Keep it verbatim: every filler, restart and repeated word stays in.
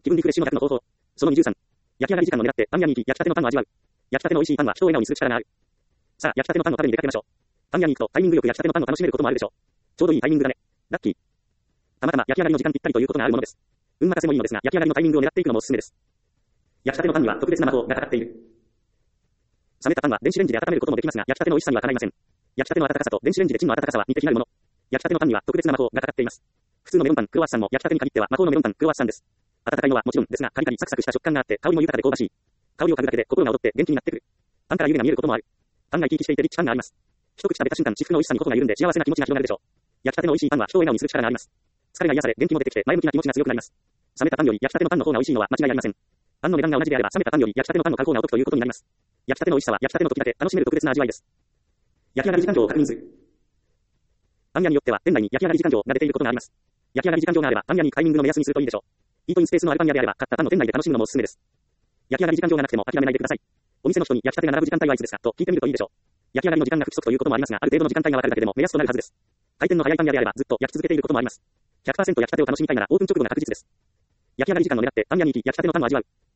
気分リフレッシュの逆の方法。そのにじゅうさん。焼き上がり時間を狙ってパン屋に行き、焼きたてのパンを味わう。焼きたての美味しいパンは人を笑顔にする力がある。さあ、焼きたてのパンを食べに出かけましょう。パン屋に行くとタイミングよく焼きたてのパンを楽しめることもあるでしょう。ちょうどいいタイミングだね。ラッキー。たまたま焼き上がりの時間ぴったりということがあるものです。運任せもいいのですが、焼き上がりのタイミングを狙っていくのもおすすめです。焼きたてのパンには特別な魔法がかかっている。冷めたパンは電子レンジで温めることもできますが、焼きたての美味しさにはかないません。焼きたての温かさと電子レンジでチンの温かさは似て非なるもの。焼きたてのパンには特別な魔法がかかっています。普通のメロンパン、クロワッサンも焼きたてに限っては魔法のメロンパン、クロワッサンです。温かいのはもちろんですが、カリカリサクサクした食感があって、香りも豊かで香ばしい。香りを嗅ぐだけで心が躍って元気になってくる。パンから湯気が見えることもある。パンが生き生きしていてリッチ感があります。一口食べた瞬間、至福の美味しさに心が緩んで幸せな気持ちが広がるでしょう。焼きたての美味しいパンは人を笑顔にする力があります。疲れが癒され、元気も出てきて前向きな気持ちが強くなります。冷めたパンより焼きたてのパンの方が美味しいのは間違いありません。パンの値段が同じであれば、冷めたパンより焼きたてのパンを買う方がお得ということになります。焼きたての美味しさは焼きたての時だけ楽しめる特別な味わいです。焼き上がり時間表を確認する。パン屋によっては店内に焼き上がり時間表が出ていることがあります。焼き上がり時間表があれば、パン屋に行くタイミングの目安にするといいでしょう。イートインスペースのあるパン屋であれば、買ったパンの店内で楽しむのもおすすめです。焼き上がり時間表がなくても諦めないでください。お店の人に焼きたてが並ぶ時間帯はいつですかと聞いてみるといいでしょう。焼き上がりの時間が不規則ということもありますが、ある程度の時間帯が分かるだけでも目安となるはずです。回転の速いパン屋であればずっと焼き続けていることもあります。ひゃくパーセント 焼きたてを楽しみたいならオープン直後が確実です。焼き上がり時間を狙ってパン屋に行き焼きたてのパンを味わう。